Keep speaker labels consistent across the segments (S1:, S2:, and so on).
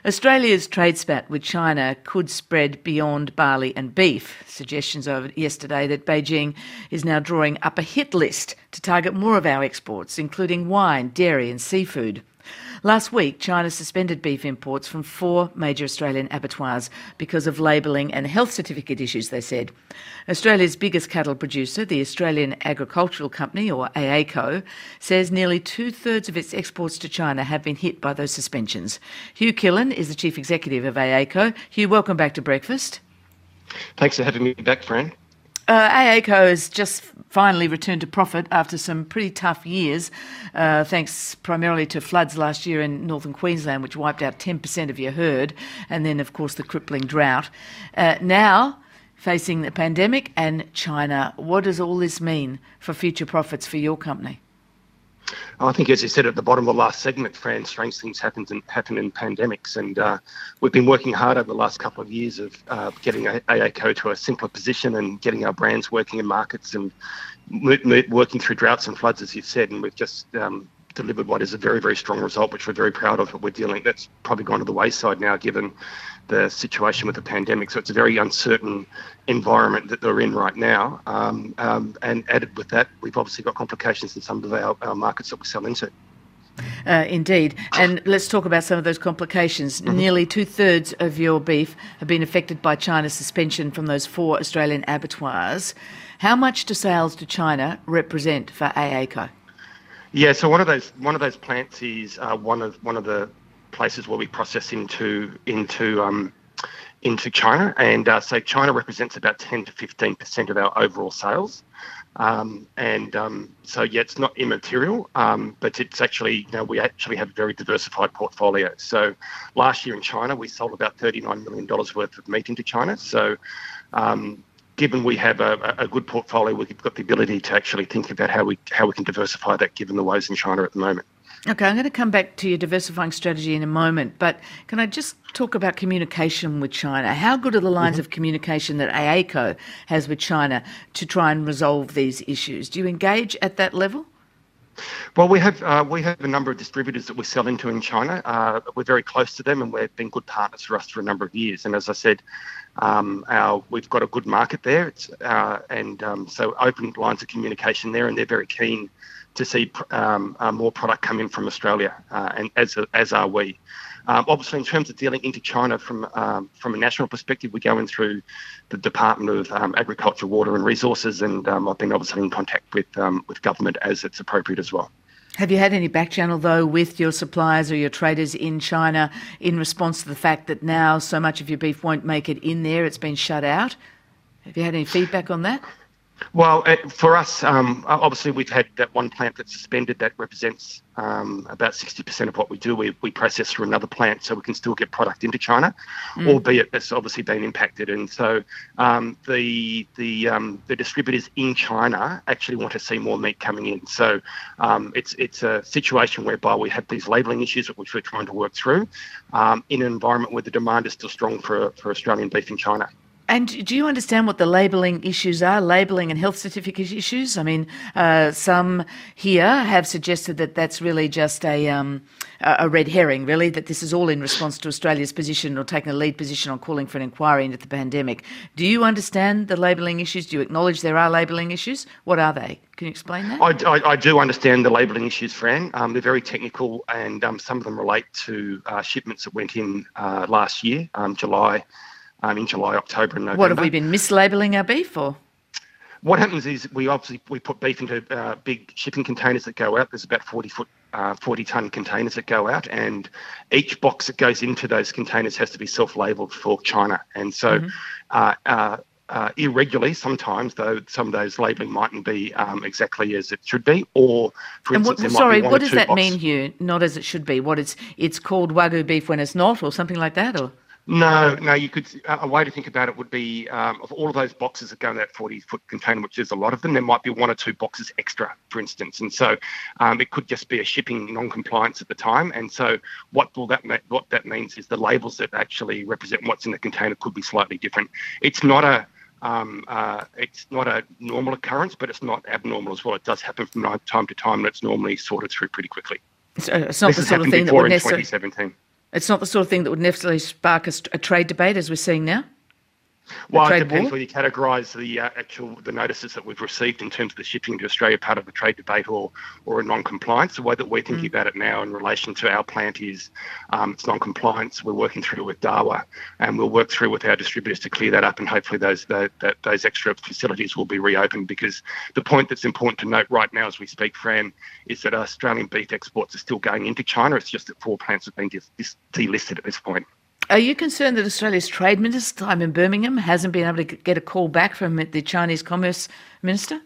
S1: Australia's trade spat with China could spread beyond barley and beef. Suggestions over yesterday that Beijing is now drawing up a hit list to target more of our exports, including wine, dairy and seafood. Last week, China suspended beef imports from 4 major Australian abattoirs because of labelling and health certificate issues, they said. Australia's biggest cattle producer, the Australian Agricultural Company, or AACO, says nearly 2/3 of its exports to China have been hit by those suspensions. Hugh Killen is the chief executive of AACO. Hugh, welcome back to Breakfast.
S2: Thanks for having me back, Fran.
S1: AACO has just finally returned to profit after some pretty tough years, thanks primarily to floods last year in northern Queensland, which wiped out 10% of your herd, and then, of course, the crippling drought. Now, facing the pandemic and China, what does all this mean for future profits for your company?
S2: I think, as you said at the bottom of the last segment, Fran, strange things happen in pandemics, and we've been working hard over the last couple of years of getting AACO to a simpler position and getting our brands working in markets and working through droughts and floods, as you've said, and we've just delivered what is a very, very strong result, which we're very proud of. But that's probably gone to the wayside now, given the situation with the pandemic. So it's a very uncertain environment that they're in right now. And added with that, we've obviously got complications in some of our markets that we sell into.
S1: Indeed. And let's talk about some of those complications. Mm-hmm. Nearly 2/3 of your beef have been affected by China's suspension from those 4 Australian abattoirs. How much do sales to China represent for AACO?
S2: Yeah, so one of those plants is one of the places where we process into China, and so China represents about 10 to 15% of our overall sales, so yeah, it's not immaterial, but it's actually, we actually have a very diversified portfolio. So last year in China, we sold about $39 million worth of meat into China. So given we have a good portfolio, we've got the ability to actually think about how we can diversify that, given the woes in China at the moment.
S1: Okay, I'm going to come back to your diversifying strategy in a moment, but can I just talk about communication with China? How good are the lines of communication that AACO has with China to try and resolve these issues? Do you engage at that level?
S2: Well, we have a number of distributors that we sell into in China. We're very close to them, and we've been good partners for us for a number of years. And as I said, we've got a good market there, so open lines of communication there, and they're very keen to see more product come in from Australia, and as are we. Obviously, in terms of dealing into China from a national perspective, we go in through the Department of Agriculture, Water and Resources, and I've been obviously in contact with government as it's appropriate as well.
S1: Have you had any back channel, though, with your suppliers or your traders in China in response to the fact that now so much of your beef won't make it in there, it's been shut out? Have you had any feedback on that?
S2: Well, for us, obviously we've had that one plant that's suspended. That represents about 60% of what we do. We process through another plant, so we can still get product into China, albeit it's obviously been impacted. And so the distributors in China actually want to see more meat coming in. So it's a situation whereby we have these labelling issues which we're trying to work through in an environment where the demand is still strong for Australian beef in China.
S1: And do you understand what the labelling issues are, labelling and health certificate issues? I mean, some here have suggested that that's really just a red herring, really, that this is all in response to Australia's position or taking a lead position on calling for an inquiry into the pandemic. Do you understand the labelling issues? Do you acknowledge there are labelling issues? What are they? Can you explain that?
S2: I do understand the labelling issues, Fran. They're very technical, and some of them relate to shipments that went in last year, July, October and November.
S1: What, have we been mislabelling our beef, or?
S2: What happens is we put beef into big shipping containers that go out. There's about 40-ton containers that go out, and each box that goes into those containers has to be self-labelled for China. And so irregularly, sometimes, though, some of those labelling mightn't be exactly as it should be, or, for instance, there might be one
S1: what
S2: or
S1: does
S2: two
S1: that
S2: boxes.
S1: mean, Hugh? Not as it should be. What it's called Wagyu beef when it's not, or something like that, or?
S2: No. You could. A way to think about it would be of all of those boxes that go in that 40-foot container, which is a lot of them, there might be 1 or 2 boxes extra, for instance, and so it could just be a shipping non-compliance at the time. And so what that means is the labels that actually represent what's in the container could be slightly different. It's not a normal occurrence, but it's not abnormal as well. It does happen from time to time, and it's normally sorted through pretty quickly.
S1: So it's not the sort of thing that would necessarily.
S2: 2017.
S1: It's not the sort of thing that would necessarily spark a trade debate as we're seeing now?
S2: Well, it depends whether you categorise the notices that we've received in terms of the shipping into Australia part of the trade debate or a non-compliance. The way that we're thinking about it now in relation to our plant is it's non-compliance. We're working through with DAWA, and we'll work through with our distributors to clear that up, and hopefully those extra facilities will be reopened, because the point that's important to note right now as we speak, Fran, is that Australian beef exports are still going into China. It's just that 4 plants have been delisted at this point.
S1: Are you concerned that Australia's Trade Minister, Simon Birmingham, hasn't been able to get a call back from the Chinese Commerce Minister?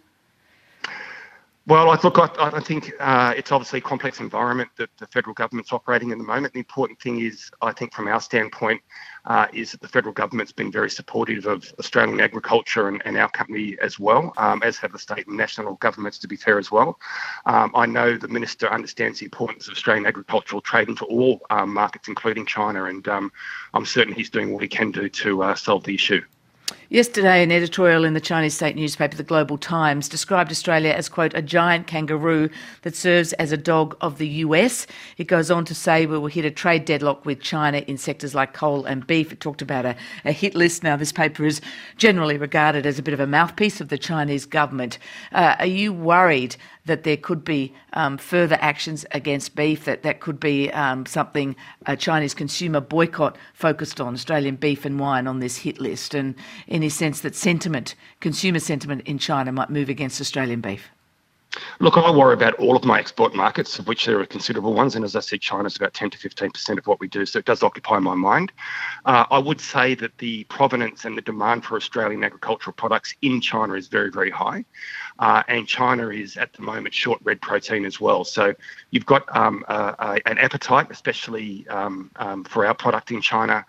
S2: Well, I think it's obviously a complex environment that the federal government's operating in the moment. The important thing is, I think from our standpoint, is that the federal government's been very supportive of Australian agriculture and our company as well, as have the state and national governments, to be fair, as well. I know the Minister understands the importance of Australian agricultural trade into all markets, including China, and I'm certain he's doing what he can do to solve the issue.
S1: Yesterday, an editorial in the Chinese state newspaper, The Global Times, described Australia as, quote, a giant kangaroo that serves as a dog of the US. It goes on to say we will hit a trade deadlock with China in sectors like coal and beef. It talked about a hit list. Now, this paper is generally regarded as a bit of a mouthpiece of the Chinese government. Are you worried that there could be further actions against beef, that could be something a Chinese consumer boycott focused on Australian beef and wine on this hit list, and any sense that consumer sentiment in China might move against Australian beef?
S2: Look, I worry about all of my export markets, of which there are considerable ones. And as I said, China's about 10 to 15% of what we do. So it does occupy my mind. I would say that the provenance and the demand for Australian agricultural products in China is very, very high. And China is at the moment short red protein as well. So you've got an appetite, especially for our product in China.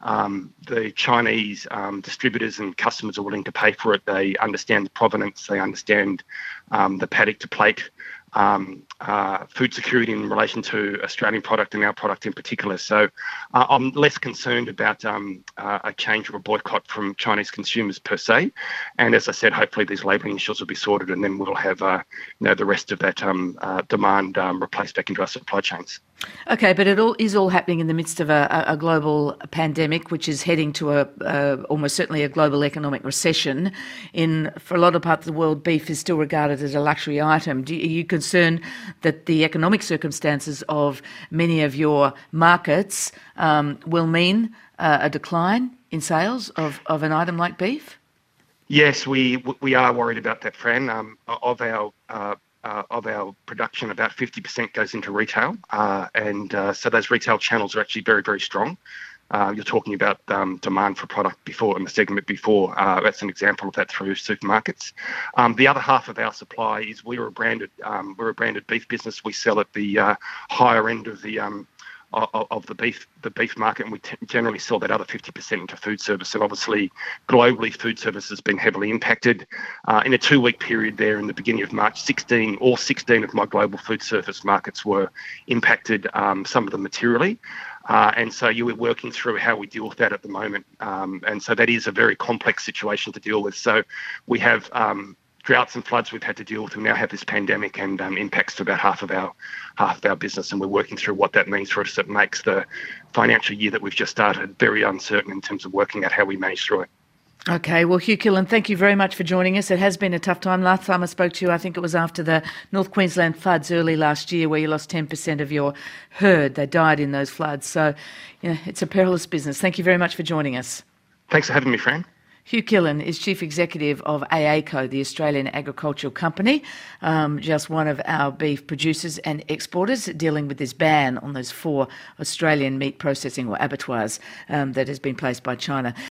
S2: The Chinese distributors and customers are willing to pay for it. They understand the provenance. They understand the paddock to plate food security in relation to Australian product and our product in particular. So I'm less concerned about a change or a boycott from Chinese consumers per se. And as I said, hopefully these labelling issues will be sorted, and then we'll have the rest of that demand replaced back into our supply chains.
S1: Okay, but it is all happening in the midst of a global pandemic, which is heading to almost certainly a global economic recession. For a lot of parts of the world, beef is still regarded as a luxury item. Are you concerned that the economic circumstances of many of your markets will mean a decline in sales of an item like beef?
S2: Yes, we are worried about that, Fran. Of our production, about 50% goes into retail, and so those retail channels are actually very, very strong. You're talking about demand for product before in the segment before. That's an example of that through supermarkets. The other half of our supply is we're a branded beef business. We sell at the higher end of the beef market, and we generally sell that other 50% into food service. And obviously, globally, food service has been heavily impacted. In a 2-week period there in the beginning of March, 16 of my global food service markets were impacted, some of them materially. And so you were working through how we deal with that at the moment. And so that is a very complex situation to deal with. So we have droughts and floods we've had to deal with. We now have this pandemic and impacts to about half of our business, and we're working through what that means for us. It makes the financial year that we've just started very uncertain in terms of working out how we manage through it.
S1: Okay, well, Hugh Killen, thank you very much for joining us. It has been a tough time. Last time I spoke to you, I think it was after the North Queensland floods early last year, where you lost 10% of your herd. They died in those floods. So, it's a perilous business. Thank you very much for joining us.
S2: Thanks for having me, Fran.
S1: Hugh Killen is Chief Executive of AACO, the Australian Agricultural Company, just one of our beef producers and exporters, dealing with this ban on those 4 Australian meat processing or abattoirs that has been placed by China.